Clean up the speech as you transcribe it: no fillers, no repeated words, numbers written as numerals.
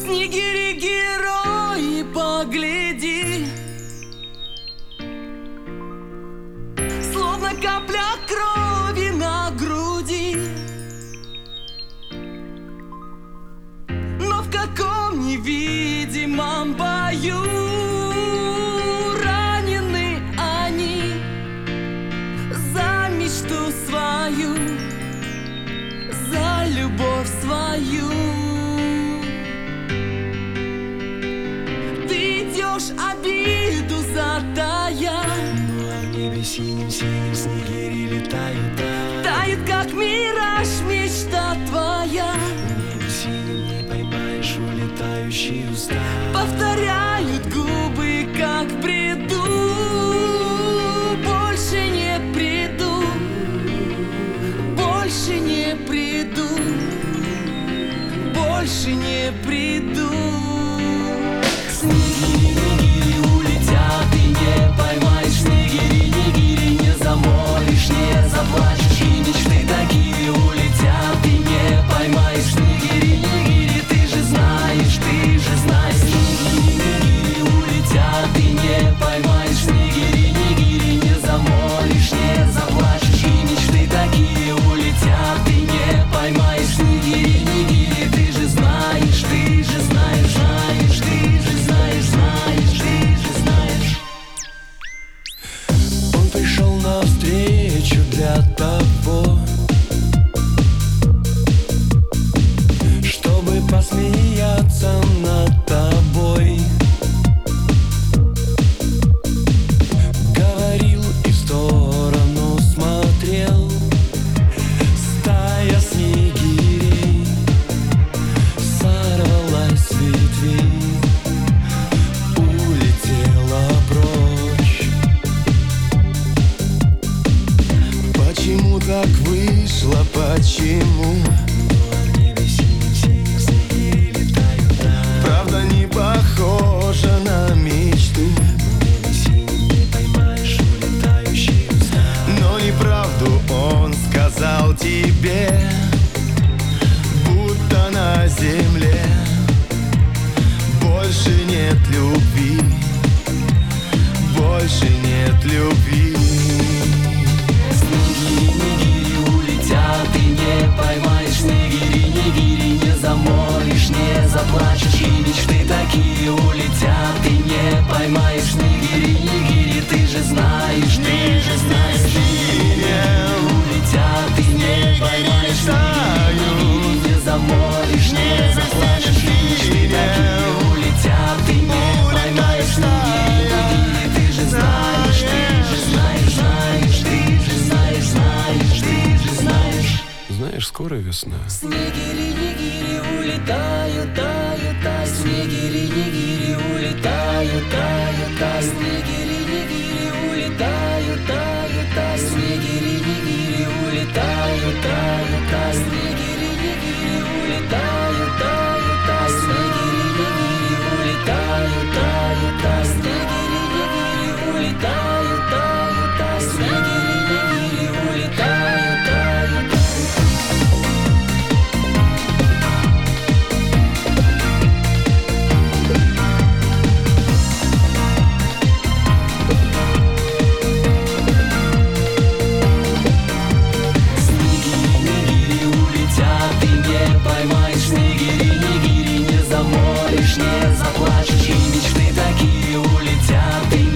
Снегири, герои, погляди, словно капля крови на груди. Но в каком невидимом бою ранены они за мечту свою, за любовь свою. Ты идешь обиду затая, ну а в небе синим-синим снегири летают, тает как мираж мечта твоя. В небе синим не поймаешь улетающие уста. Повторяют губы, как в бреду. Больше не приду, больше не приду, больше не приду. Снегири, нигири улетят, ты не поймаешь. Снегири, нигири не замолишь, не заплачешь. И мечты такие улетят, ты не поймаешь. Снегири, нигири, ты же знаешь, ты же знаешь. Снегири, нигири улетят, ты не поймаешь. Снегири, нигири не замолишь, не заплачешь. И мечты такие улетят, ты не поймаешь. Снегири, нигири, ты же знаешь, ты же знаешь, знаешь, ты же знаешь, знаешь, ты же знаешь. Он пришел навстречу для того, чтобы посмеяться над тобой. Говорил и в сторону смотрел. Стая снегирей сорвалась с ветвей, улетела прочь. Почему так вышло, почему? В небе синим-синим снегири летают, правда не похожа на мечту. В небе синим не поймаешь улетающие уста. Но неправду он сказал тебе, будто на земле больше нет любви, больше нет любви. Снегири, нигири улетят, ты не поймаешь. Снегири, нигири не замолишь, не заплачешь. И мечты такие улетят, ты не поймаешь. Снегири, нигири, ты же знаешь, ты же знаешь. Снегири улетят, ты не поймаешь. Снегири не замолишь, не заплачешь. И мечты такие улетят, ты не поймаешь. Снегири, нигири, ты же знаешь, ты же знаешь, знаешь, ты же знаешь, знаешь, ты же знаешь. Знаешь, скоро весна. Снегири, нигири улетают, тают, тают. Снегири, нигири улетают, тают, тают. Снегири, нигири улетают, тают, тают. Снегири, нигири улетают, тают, тают. Снегири, нигири улетают, тают, тают. Снегири, нигири улетают, тают, тают. Снегири, нигири улетают, тают, тают. Снегири, нигири улетают, тают, тают. Снегири, нигири улетят, ты не поймаешь. Снегири, нигири не замолишь, не заплачешь. И мечты такие улетят, ты